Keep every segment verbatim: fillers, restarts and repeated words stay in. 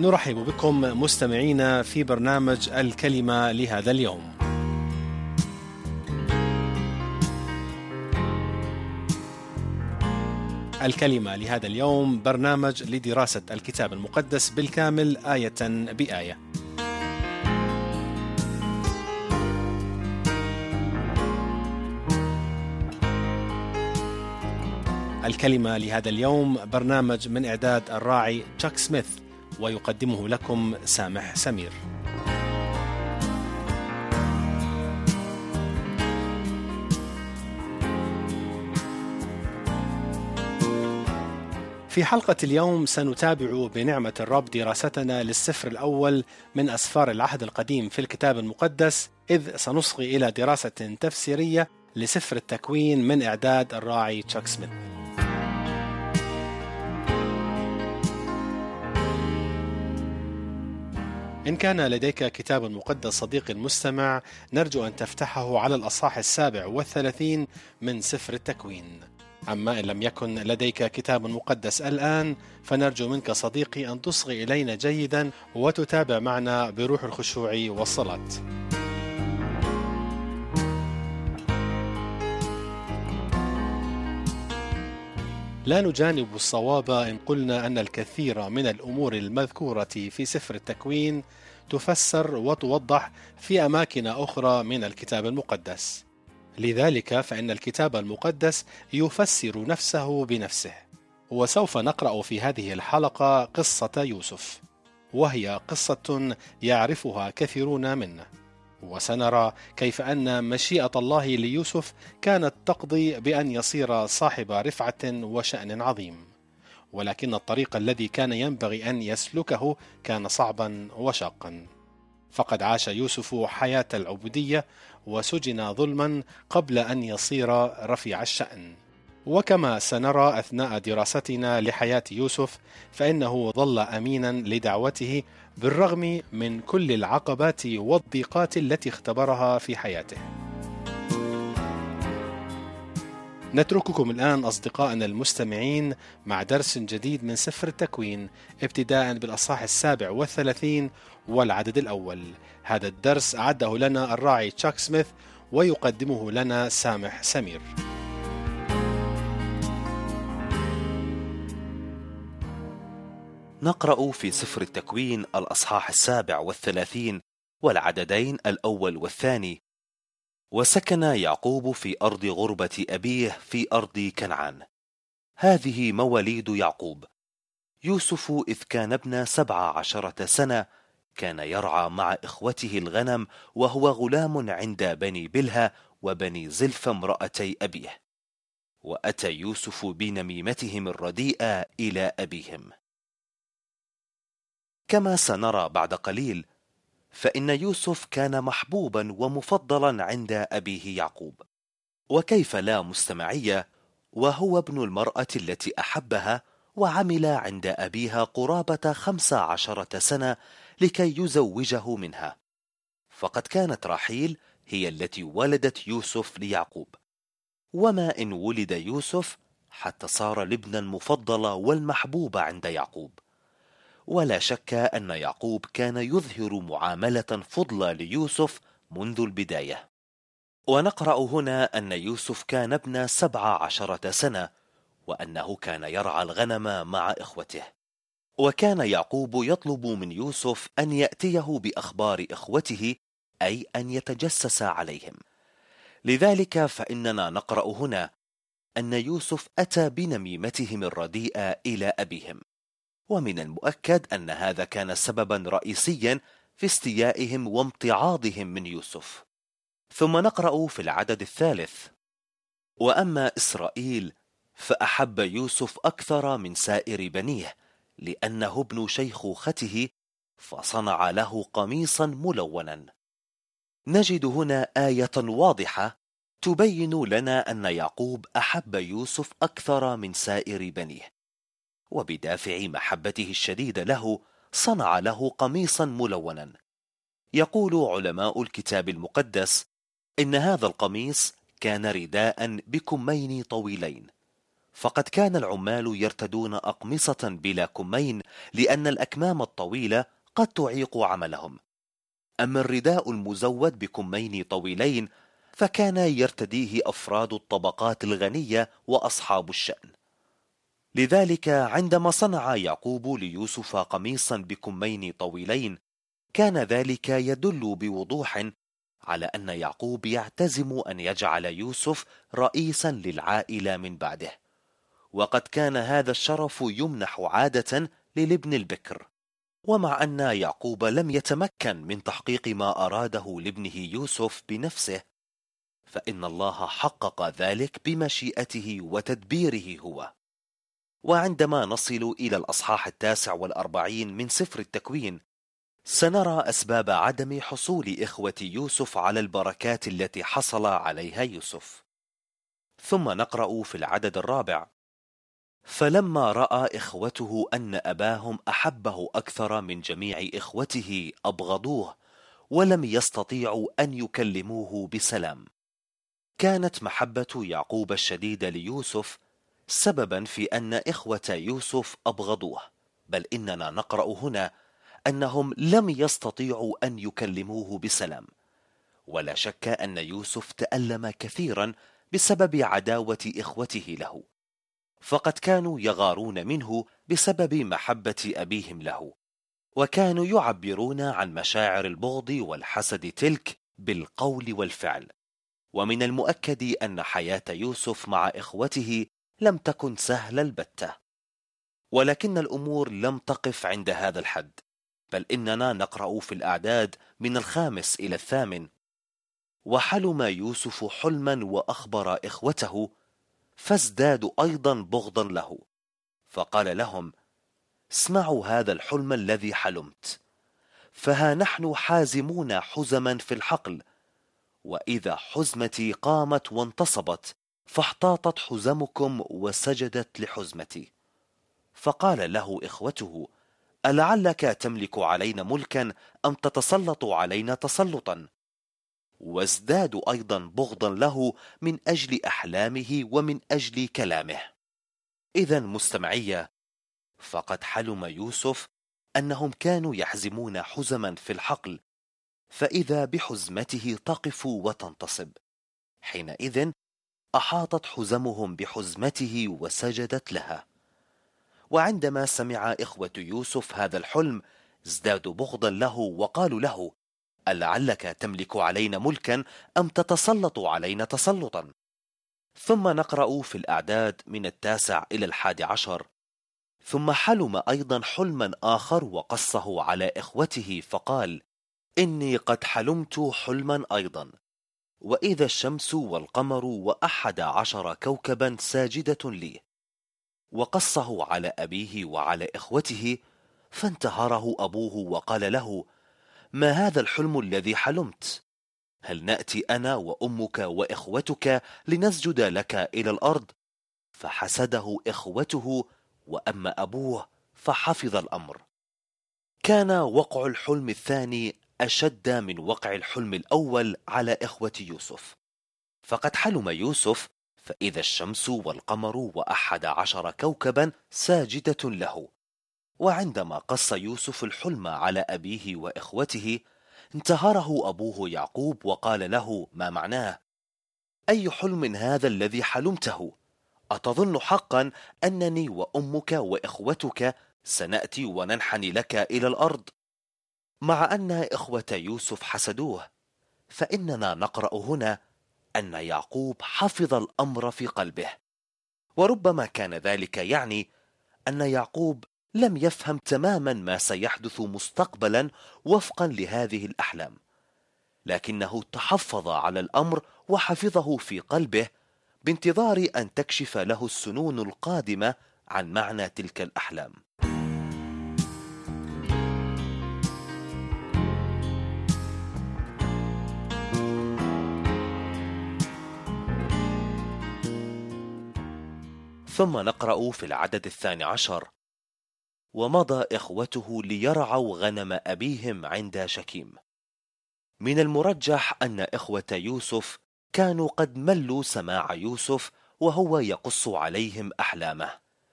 نرحب بكم مستمعينا في برنامج الكلمة لهذا اليوم. الكلمة لهذا اليوم برنامج لدراسة الكتاب المقدس بالكامل آية بآية. الكلمة لهذا اليوم برنامج من إعداد الراعي تشاك سميث، ويقدمه لكم سامح سمير. في حلقة اليوم سنتابع بنعمة الرب دراستنا للسفر الأول من أسفار العهد القديم في الكتاب المقدس، إذ سنصغي إلى دراسة تفسيرية لسفر التكوين من إعداد الراعي تشاك سميث. إن كان لديك كتاب مقدس صديقي المستمع، نرجو أن تفتحه على الأصحاح السابع والثلاثين من سفر التكوين. أما إن لم يكن لديك كتاب مقدس الآن، فنرجو منك صديقي أن تصغي إلينا جيدا وتتابع معنا بروح الخشوع والصلاة. لا نجانب الصواب إن قلنا أن الكثير من الأمور المذكورة في سفر التكوين تفسر وتوضح في أماكن أخرى من الكتاب المقدس. لذلك فإن الكتاب المقدس يفسر نفسه بنفسه. وسوف نقرأ في هذه الحلقة قصة يوسف، وهي قصة يعرفها كثيرون منا، وسنرى كيف أن مشيئة الله ليوسف كانت تقضي بأن يصير صاحب رفعة وشأن عظيم، ولكن الطريق الذي كان ينبغي أن يسلكه كان صعبا وشاقا. فقد عاش يوسف حياة العبودية وسجن ظلما قبل أن يصير رفيع الشأن. وكما سنرى أثناء دراستنا لحياة يوسف، فإنه ظل أمينا لدعوته بالرغم من كل العقبات والضيقات التي اختبرها في حياته. نترككم الآن أصدقائنا المستمعين مع درس جديد من سفر التكوين، ابتداء بالأصحاح السابع والثلاثين والعدد الأول. هذا الدرس أعده لنا الراعي تشاك سميث، ويقدمه لنا سامح سمير. نقرأ في سفر التكوين الأصحاح السابع والثلاثين والعددين الأول والثاني. وسكن يعقوب في أرض غربة أبيه في أرض كنعان. هذه مواليد يعقوب. يوسف إذ كان ابن سبع عشرة سنة كان يرعى مع إخوته الغنم، وهو غلام عند بني بلهى وبني زلف امرأتي أبيه. وأتى يوسف بنميمتهم الرديئة إلى أبيهم. كما سنرى بعد قليل، فإن يوسف كان محبوبا ومفضلا عند أبيه يعقوب. وكيف لا مستمعية، وهو ابن المرأة التي أحبها، وعمل عند أبيها قرابة خمس عشرة سنة لكي يزوجه منها. فقد كانت راحيل هي التي ولدت يوسف ليعقوب. وما إن ولد يوسف حتى صار الابن المفضل والمحبوب عند يعقوب. ولا شك أن يعقوب كان يظهر معاملة فضلى ليوسف منذ البداية. ونقرأ هنا أن يوسف كان ابن سبع عشرة سنة، وأنه كان يرعى الغنم مع إخوته. وكان يعقوب يطلب من يوسف أن يأتيه بأخبار إخوته، أي أن يتجسس عليهم. لذلك فإننا نقرأ هنا أن يوسف أتى بنميمتهم الرديئة إلى أبيهم. ومن المؤكد أن هذا كان سببا رئيسيا في استيائهم وامتعاضهم من يوسف. ثم نقرأ في العدد الثالث: وأما إسرائيل فأحب يوسف أكثر من سائر بنيه، لأنه ابن شيخوخته، فصنع له قميصا ملونا. نجد هنا آية واضحة تبين لنا أن يعقوب أحب يوسف أكثر من سائر بنيه، وبدافع محبته الشديدة له صنع له قميصا ملونا. يقول علماء الكتاب المقدس إن هذا القميص كان رداء بكمين طويلين، فقد كان العمال يرتدون أقمصة بلا كمين لأن الأكمام الطويلة قد تعيق عملهم. أما الرداء المزود بكمين طويلين فكان يرتديه أفراد الطبقات الغنية وأصحاب الشأن. لذلك عندما صنع يعقوب ليوسف قميصا بكمين طويلين كان ذلك يدل بوضوح على أن يعقوب يعتزم أن يجعل يوسف رئيسا للعائلة من بعده، وقد كان هذا الشرف يمنح عادة للابن البكر. ومع أن يعقوب لم يتمكن من تحقيق ما أراده لابنه يوسف بنفسه، فإن الله حقق ذلك بمشيئته وتدبيره هو. وعندما نصل إلى الأصحاح التاسع والأربعين من سفر التكوين سنرى أسباب عدم حصول إخوة يوسف على البركات التي حصل عليها يوسف. ثم نقرأ في العدد الرابع: فلما رأى إخوته أن أباهم أحبه أكثر من جميع إخوته أبغضوه ولم يستطيعوا أن يكلموه بسلام. كانت محبة يعقوب الشديدة ليوسف سببا في أن إخوة يوسف أبغضوه، بل إننا نقرأ هنا أنهم لم يستطيعوا أن يكلموه بسلام. ولا شك أن يوسف تألم كثيرا بسبب عداوة إخوته له، فقد كانوا يغارون منه بسبب محبة أبيهم له، وكانوا يعبرون عن مشاعر البغض والحسد تلك بالقول والفعل. ومن المؤكد أن حياة يوسف مع إخوته لم تكن سهلة البتة. ولكن الأمور لم تقف عند هذا الحد، بل إننا نقرأ في الأعداد من الخامس إلى الثامن: وحلم يوسف حلما وأخبر إخوته فازدادوا أيضا بغضا له، فقال لهم: اسمعوا هذا الحلم الذي حلمت، فها نحن حازمون حزما في الحقل، وإذا حزمتي قامت وانتصبت فاحتاطت حزمكم وسجدت لحزمتي. فقال له إخوته: ألعلك تملك علينا ملكا أم تتسلط علينا تسلطا؟ وازدادوا أيضا بغضا له من أجل أحلامه ومن أجل كلامه. إذا مستمعية، فقد حلم يوسف أنهم كانوا يحزمون حزما في الحقل، فإذا بحزمته تقف وتنتصب. حينئذ أحاطت حزمهم بحزمته وسجدت لها. وعندما سمع إخوة يوسف هذا الحلم ازدادوا بغضا له وقالوا له: ألعلك تملك علينا ملكا أم تتسلط علينا تسلطا؟ ثم نقرأ في الأعداد من التاسع إلى الحادي عشر: ثم حلم أيضا حلما آخر وقصه على إخوته فقال: إني قد حلمت حلما أيضا، وإذا الشمس والقمر وأحد عشر كوكبا ساجدة لي. وقصه على أبيه وعلى إخوته، فانتهره أبوه وقال له: ما هذا الحلم الذي حلمت؟ هل نأتي أنا وأمك وإخوتك لنسجد لك إلى الأرض؟ فحسده إخوته، وأما أبوه فحفظ الأمر. كان وقع الحلم الثاني أشد من وقع الحلم الأول على إخوة يوسف. فقد حلم يوسف فإذا الشمس والقمر وأحد عشر كوكبا ساجدة له. وعندما قص يوسف الحلم على أبيه وإخوته انتهره أبوه يعقوب وقال له: ما معناه؟ أي حلم هذا الذي حلمته؟ أتظن حقا أنني وأمك وإخوتك سنأتي وننحني لك إلى الأرض؟ مع أن إخوة يوسف حسدوه، فإننا نقرأ هنا أن يعقوب حفظ الأمر في قلبه. وربما كان ذلك يعني أن يعقوب لم يفهم تماما ما سيحدث مستقبلا وفقا لهذه الأحلام، لكنه تحفظ على الأمر وحفظه في قلبه بانتظار أن تكشف له السنون القادمة عن معنى تلك الأحلام. ثم نقرأ في العدد الثاني عشر: ومضى إخوته ليرعوا غنم أبيهم عند شكيم. من المرجح أن إخوة يوسف كانوا قد ملوا سماع يوسف وهو يقص عليهم أحلامه.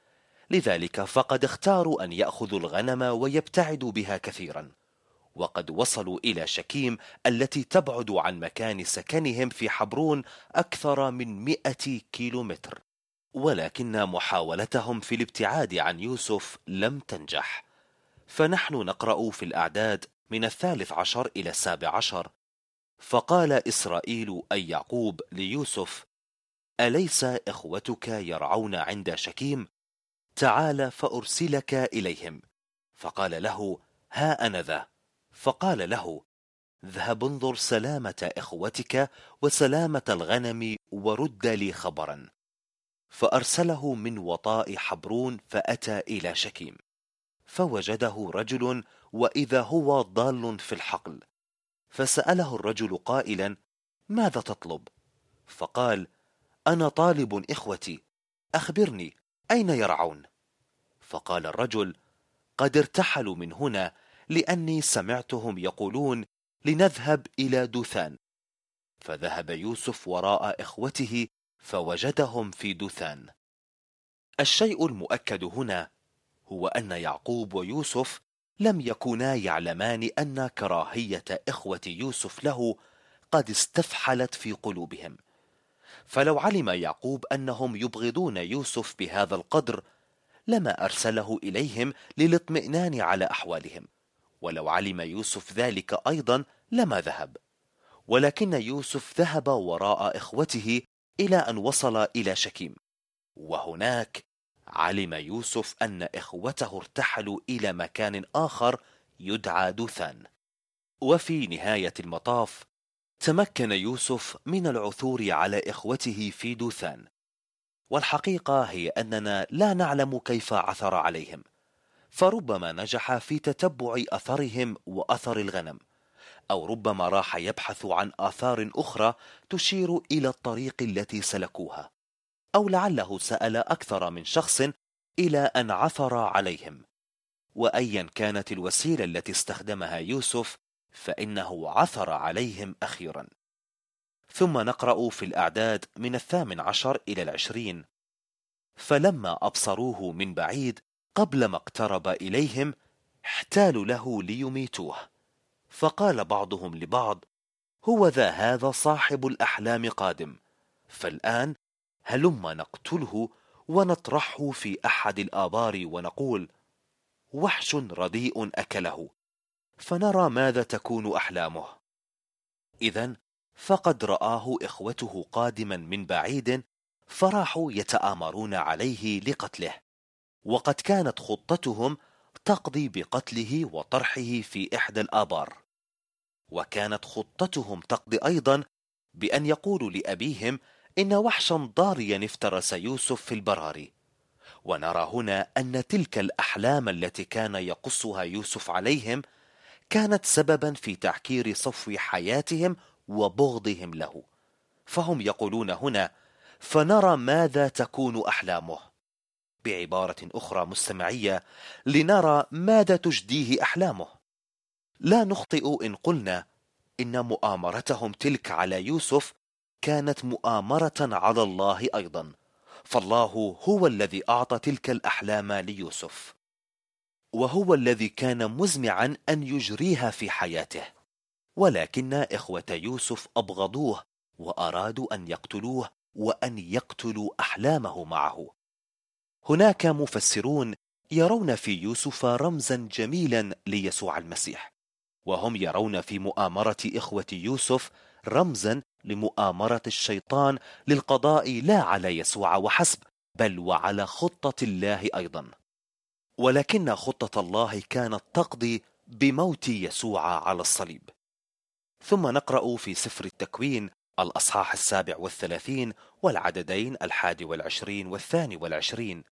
لذلك فقد اختاروا أن يأخذوا الغنم ويبتعدوا بها كثيرا، وقد وصلوا إلى شكيم التي تبعد عن مكان سكنهم في حبرون أكثر من مئة كيلومتر. ولكن محاولتهم في الابتعاد عن يوسف لم تنجح، فنحن نقرأ في الأعداد من الثالث عشر إلى السابع عشر: فقال إسرائيل أي يعقوب ليوسف: أليس إخوتك يرعون عند شكيم؟ تعال فأرسلك إليهم. فقال له: ها أنا ذا. فقال له: اذهب انظر سلامة إخوتك وسلامة الغنم ورد لي خبرا. فأرسله من وطاء حبرون فأتى إلى شكيم، فوجده رجل وإذا هو ضال في الحقل، فسأله الرجل قائلا: ماذا تطلب؟ فقال: أنا طالب إخوتي، أخبرني أين يرعون؟ فقال الرجل: قد ارتحلوا من هنا، لأني سمعتهم يقولون لنذهب إلى دوثان. فذهب يوسف وراء إخوته فوجدهم في دوثان. الشيء المؤكد هنا هو أن يعقوب ويوسف لم يكونا يعلمان أن كراهية إخوة يوسف له قد استفحلت في قلوبهم. فلو علم يعقوب أنهم يبغضون يوسف بهذا القدر لما أرسله إليهم للاطمئنان على أحوالهم، ولو علم يوسف ذلك أيضا لما ذهب. ولكن يوسف ذهب وراء إخوته إلى أن وصل إلى شكيم، وهناك علم يوسف أن إخوته ارتحلوا إلى مكان آخر يدعى دوثان. وفي نهاية المطاف تمكن يوسف من العثور على إخوته في دوثان، والحقيقة هي أننا لا نعلم كيف عثر عليهم، فربما نجح في تتبع أثرهم وأثر الغنم، أو ربما راح يبحث عن آثار أخرى تشير إلى الطريق التي سلكوها، أو لعله سأل أكثر من شخص إلى أن عثر عليهم. وأيا كانت الوسيلة التي استخدمها يوسف فإنه عثر عليهم أخيرا. ثم نقرأ في الأعداد من الثامن عشر إلى العشرين: فلما أبصروه من بعيد قبل ما اقترب إليهم احتالوا له ليميتوه. فقال بعضهم لبعض: هو ذا هذا صاحب الأحلام قادم، فالآن هلما نقتله ونطرحه في أحد الآبار ونقول: وحش رديء أكله، فنرى ماذا تكون أحلامه. إذن فقد رآه إخوته قادما من بعيد، فراحوا يتآمرون عليه لقتله، وقد كانت خطتهم تقضي بقتله وطرحه في إحدى الآبار، وكانت خطتهم تقضي أيضا بأن يقولوا لأبيهم إن وحشا ضاريا افترس يوسف في البراري. ونرى هنا أن تلك الأحلام التي كان يقصها يوسف عليهم كانت سببا في تعكير صفو حياتهم وبغضهم له، فهم يقولون هنا: فنرى ماذا تكون أحلامه. بعبارة أخرى مستمعية: لنرى ماذا تجديه أحلامه. لا نخطئ إن قلنا إن مؤامرتهم تلك على يوسف كانت مؤامرة على الله أيضا، فالله هو الذي أعطى تلك الأحلام ليوسف، وهو الذي كان مزمعا أن يجريها في حياته. ولكن إخوة يوسف أبغضوه وأرادوا أن يقتلوه وأن يقتلوا أحلامه معه. هناك مفسرون يرون في يوسف رمزا جميلا ليسوع المسيح، وهم يرون في مؤامرة إخوة يوسف رمزا لمؤامرة الشيطان للقضاء لا على يسوع وحسب، بل وعلى خطة الله أيضا. ولكن خطة الله كانت تقضي بموت يسوع على الصليب. ثم نقرأ في سفر التكوين الأصحاح السابع والثلاثين والعددين الحادي والعشرين والثاني والعشرين: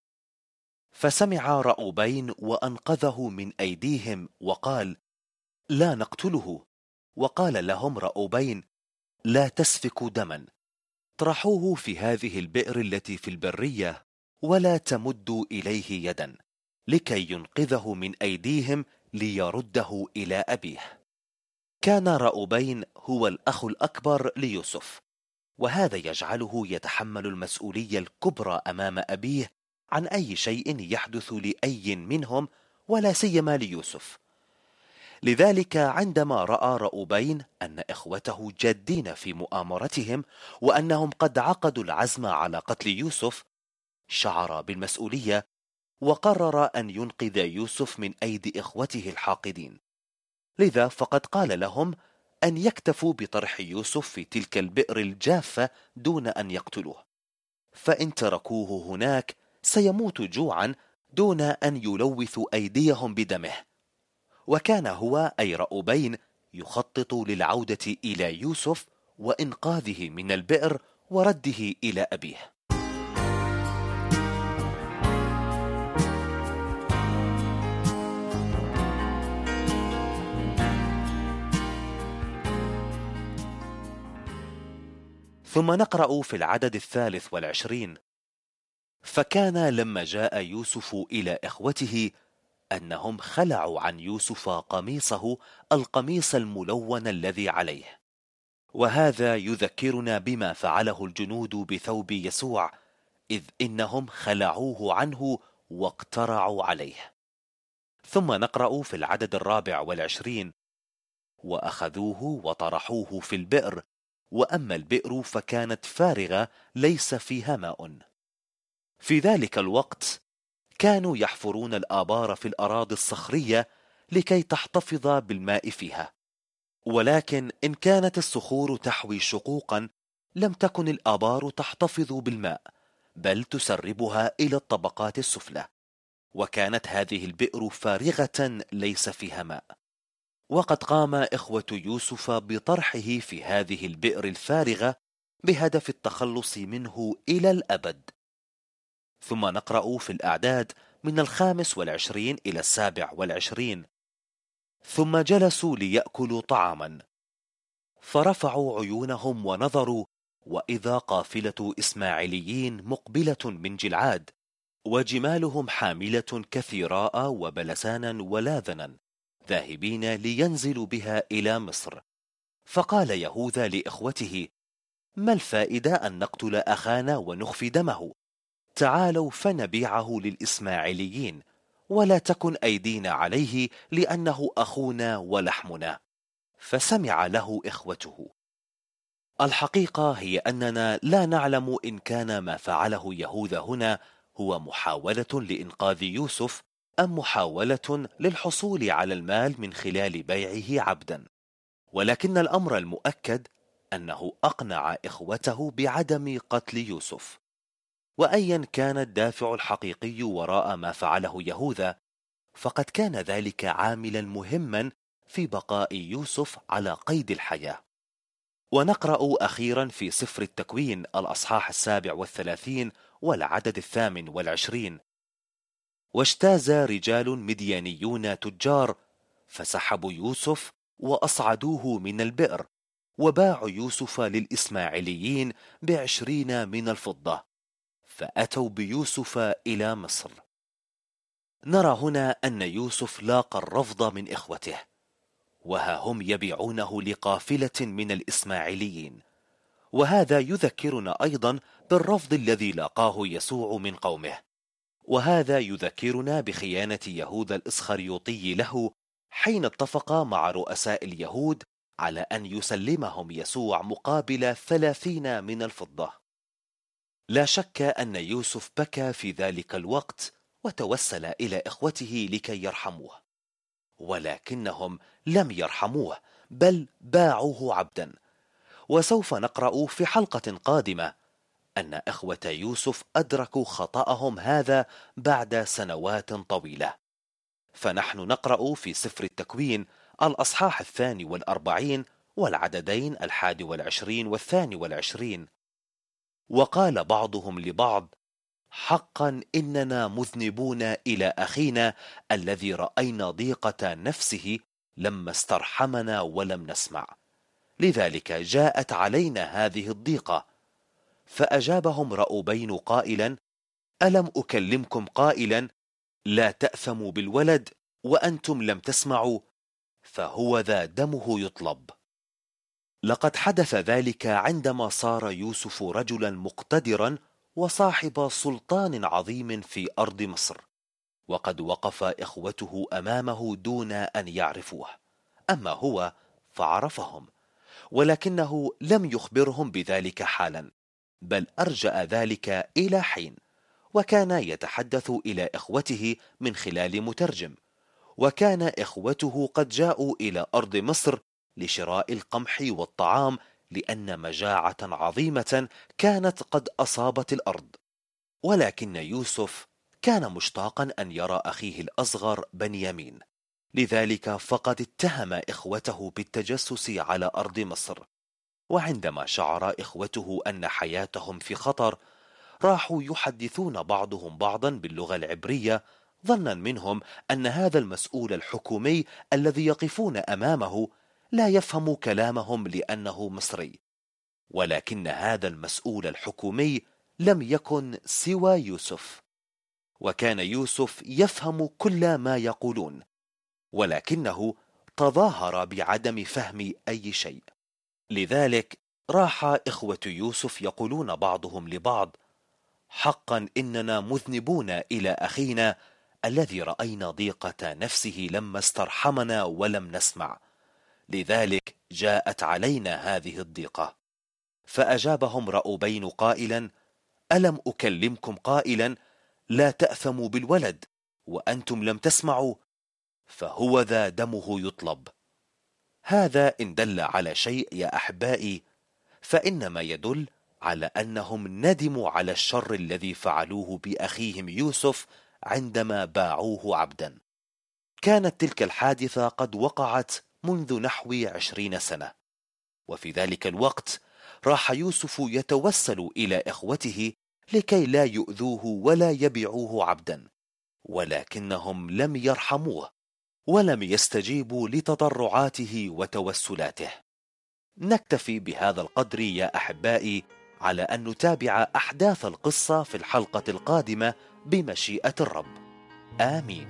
فسمع رأوبين وأنقذه من أيديهم وقال: لا نقتله. وقال لهم رأوبين: لا تسفكوا دما، اطرحوه في هذه البئر التي في البرية، ولا تمدوا إليه يدا، لكي ينقذه من أيديهم ليرده إلى أبيه. كان رأوبين هو الأخ الأكبر ليوسف، وهذا يجعله يتحمل المسؤولية الكبرى أمام أبيه عن أي شيء يحدث لأي منهم، ولا سيما ليوسف. لذلك عندما رأى رأوبين أن إخوته جادين في مؤامرتهم وأنهم قد عقدوا العزم على قتل يوسف، شعر بالمسؤولية وقرر أن ينقذ يوسف من أيدي إخوته الحاقدين. لذا فقد قال لهم أن يكتفوا بطرح يوسف في تلك البئر الجافة دون أن يقتلوه، فإن تركوه هناك سيموت جوعا دون أن يلوثوا أيديهم بدمه. وكان هو أي رأوبين يخطط للعودة إلى يوسف وإنقاذه من البئر ورده إلى أبيه. ثم نقرأ في العدد الثالث والعشرين: فكان لما جاء يوسف إلى إخوته أنهم خلعوا عن يوسف قميصه القميص الملون الذي عليه. وهذا يذكرنا بما فعله الجنود بثوب يسوع، إذ إنهم خلعوه عنه واقترعوا عليه. ثم نقرأ في العدد الرابع والعشرين: وأخذوه وطرحوه في البئر، وأما البئر فكانت فارغة ليس فيها ماء. في ذلك الوقت كانوا يحفرون الآبار في الأراضي الصخرية لكي تحتفظ بالماء فيها، ولكن إن كانت الصخور تحوي شقوقا لم تكن الآبار تحتفظ بالماء، بل تسربها إلى الطبقات السفلى، وكانت هذه البئر فارغة ليس فيها ماء. وقد قام إخوة يوسف بطرحه في هذه البئر الفارغة بهدف التخلص منه إلى الأبد. ثم نقرأ في الأعداد من الخامس والعشرين إلى السابع والعشرين: ثم جلسوا ليأكلوا طعاما، فرفعوا عيونهم ونظروا، وإذا قافلة إسماعيليين مقبلة من جلعاد، وجمالهم حاملة كثيراء وبلسانا ولاذنا، ذاهبين لينزلوا بها إلى مصر. فقال يهوذا لإخوته: ما الفائدة أن نقتل أخانا ونخفي دمه؟ تعالوا فنبيعه للإسماعيليين، ولا تكن أيدينا عليه، لأنه أخونا ولحمنا. فسمع له إخوته. الحقيقة هي أننا لا نعلم إن كان ما فعله يهوذا هنا هو محاولة لإنقاذ يوسف أم محاولة للحصول على المال من خلال بيعه عبدا، ولكن الأمر المؤكد أنه أقنع إخوته بعدم قتل يوسف. وأيا كان الدافع الحقيقي وراء ما فعله يهوذا، فقد كان ذلك عاملا مهما في بقاء يوسف على قيد الحياة. ونقرأ أخيرا في سفر التكوين الأصحاح السابع والثلاثين والعدد الثامن والعشرين: واجتاز رجال مديانيون تجار فسحبوا يوسف وأصعدوه من البئر، وباعوا يوسف للإسماعيليين بعشرين من الفضة، فأتوا بيوسف إلى مصر. نرى هنا أن يوسف لاقى الرفض من إخوته، وها هم يبيعونه لقافلة من الإسماعيليين. وهذا يذكرنا أيضا بالرفض الذي لاقاه يسوع من قومه، وهذا يذكرنا بخيانة يهوذا الإسخريوطي له حين اتفق مع رؤساء اليهود على أن يسلمهم يسوع مقابل ثلاثين من الفضة. لا شك أن يوسف بكى في ذلك الوقت وتوسل إلى إخوته لكي يرحموه، ولكنهم لم يرحموه بل باعوه عبدا. وسوف نقرأ في حلقة قادمة أن إخوة يوسف أدركوا خطأهم هذا بعد سنوات طويلة. فنحن نقرأ في سفر التكوين الأصحاح الثاني والأربعين والعددين الحادي والعشرين والثاني والعشرين: وقال بعضهم لبعض: حقا إننا مذنبون إلى أخينا الذي رأينا ضيقة نفسه لما استرحمنا ولم نسمع، لذلك جاءت علينا هذه الضيقة. فأجابهم رأوبين قائلا: ألم أكلمكم قائلا لا تأثموا بالولد وأنتم لم تسمعوا؟ فهو ذا دمه يطلب. لقد حدث ذلك عندما صار يوسف رجلا مقتدرا وصاحب سلطان عظيم في أرض مصر، وقد وقف إخوته أمامه دون أن يعرفوه، أما هو فعرفهم، ولكنه لم يخبرهم بذلك حالا، بل أرجأ ذلك إلى حين، وكان يتحدث إلى إخوته من خلال مترجم. وكان إخوته قد جاءوا إلى أرض مصر لشراء القمح والطعام، لأن مجاعة عظيمة كانت قد أصابت الأرض. ولكن يوسف كان مشتاقا أن يرى أخيه الأصغر بنيامين، لذلك فقد اتهم إخوته بالتجسس على أرض مصر. وعندما شعر إخوته أن حياتهم في خطر، راحوا يحدثون بعضهم بعضا باللغة العبرية، ظنا منهم أن هذا المسؤول الحكومي الذي يقفون أمامه لا يفهم كلامهم لأنه مصري. ولكن هذا المسؤول الحكومي لم يكن سوى يوسف، وكان يوسف يفهم كل ما يقولون، ولكنه تظاهر بعدم فهم أي شيء. لذلك راح إخوة يوسف يقولون بعضهم لبعض: حقا إننا مذنبون إلى أخينا الذي رأينا ضيقة نفسه لما استرحمنا ولم نسمع، لذلك جاءت علينا هذه الضيقة. فأجابهم رأوبين قائلا: ألم أكلمكم قائلا لا تأثموا بالولد وأنتم لم تسمعوا؟ فهو ذا دمه يطلب. هذا إن دل على شيء يا أحبائي فإنما يدل على أنهم ندموا على الشر الذي فعلوه بأخيهم يوسف عندما باعوه عبدا. كانت تلك الحادثة قد وقعت منذ نحو عشرين سنة، وفي ذلك الوقت راح يوسف يتوسل إلى إخوته لكي لا يؤذوه ولا يبيعوه عبدا، ولكنهم لم يرحموه ولم يستجيبوا لتضرعاته وتوسلاته. نكتفي بهذا القدر يا أحبائي على أن نتابع أحداث القصة في الحلقة القادمة بمشيئة الرب. آمين.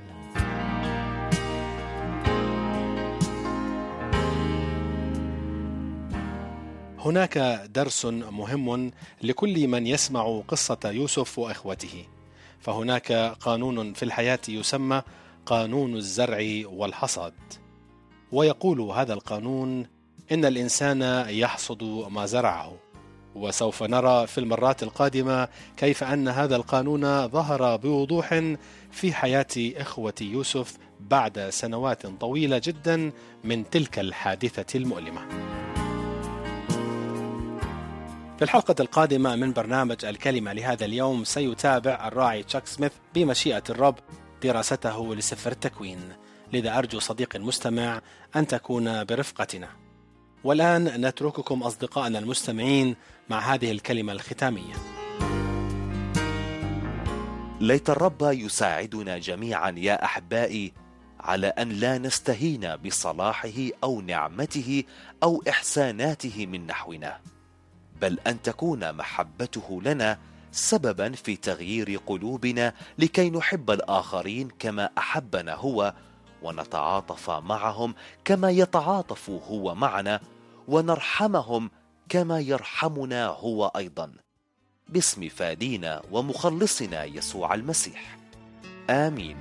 هناك درس مهم لكل من يسمع قصة يوسف وإخوته، فهناك قانون في الحياة يسمى قانون الزرع والحصاد، ويقول هذا القانون إن الإنسان يحصد ما زرعه. وسوف نرى في المرات القادمة كيف أن هذا القانون ظهر بوضوح في حياة إخوة يوسف بعد سنوات طويلة جدا من تلك الحادثة المؤلمة. في الحلقة القادمة من برنامج الكلمة لهذا اليوم سيتابع الراعي تشاك سميث بمشيئة الرب دراسته لسفر التكوين، لذا أرجو صديق المستمع أن تكون برفقتنا. والآن نترككم أصدقائنا المستمعين مع هذه الكلمة الختامية. ليت الرب يساعدنا جميعا يا أحبائي على أن لا نستهين بصلاحه أو نعمته أو إحساناته من نحونا، بل أن تكون محبته لنا سببا في تغيير قلوبنا لكي نحب الآخرين كما أحبنا هو، ونتعاطف معهم كما يتعاطف هو معنا، ونرحمهم كما يرحمنا هو أيضا، باسم فادينا ومخلصنا يسوع المسيح. آمين.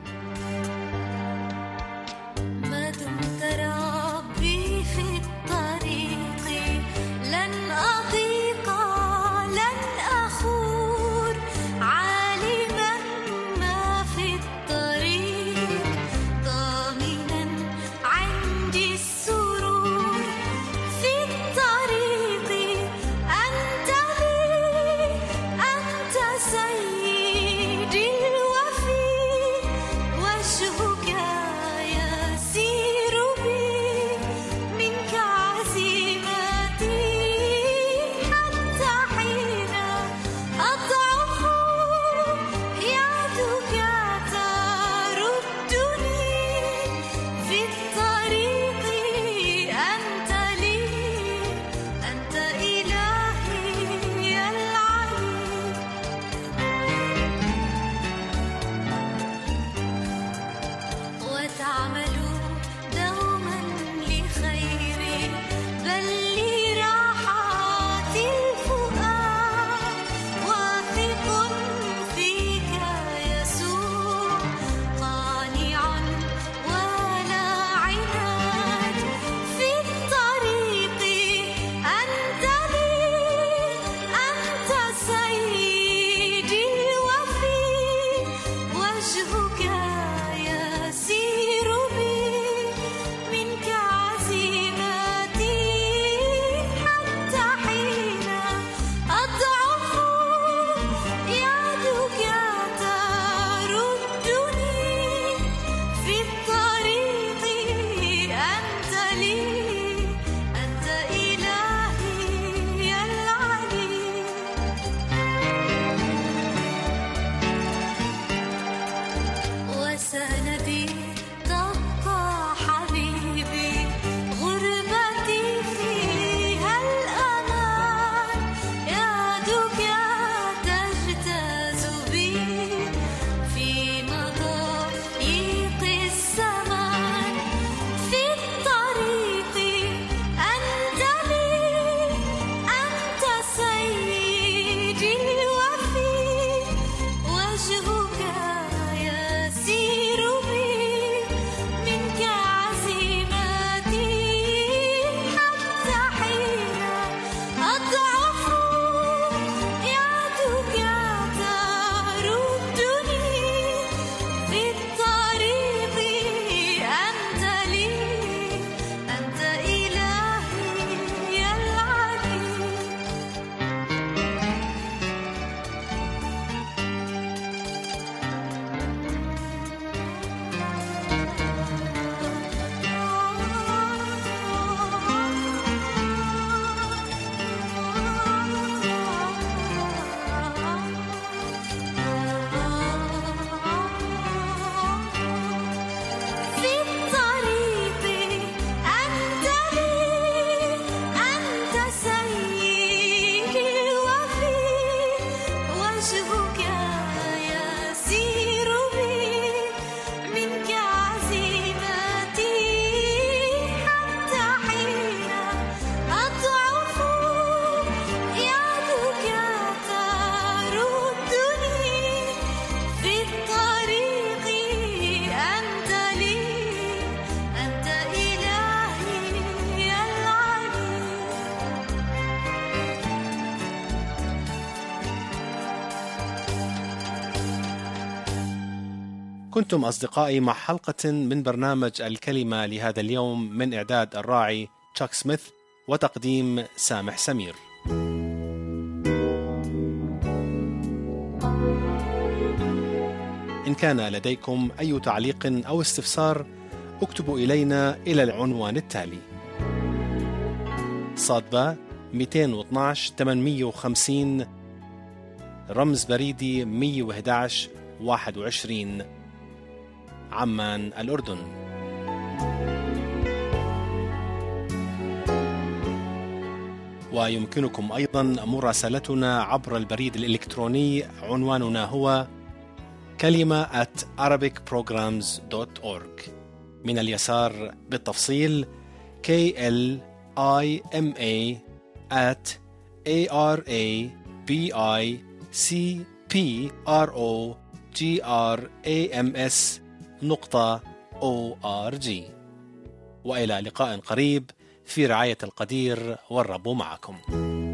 ما دمت ربي في الطريق لن أضيق لن أخور، عالما ما في الطريق ضامنا عندي السرور، في الطريق أنت لي أنت سيدي الوفي كنتم أصدقائي مع حلقة من برنامج الكلمة لهذا اليوم من إعداد الراعي تشاك سميث وتقديم سامح سمير. إن كان لديكم أي تعليق أو استفسار اكتبوا إلينا إلى العنوان التالي: صادبة مئتين واثناشر ثمانمئة وخمسين، رمز بريدي مئة وأحد عشر واحد وعشرين، عمان الأردن. ويمكنكم أيضا مراسلتنا عبر البريد الإلكتروني، عنواننا هو كلمة at arabic programs dot org. من اليسار بالتفصيل K L I M A at A R A B I C P R O G R A M S نقطة O R G. وإلى لقاء قريب في رعاية القدير، والرب معكم.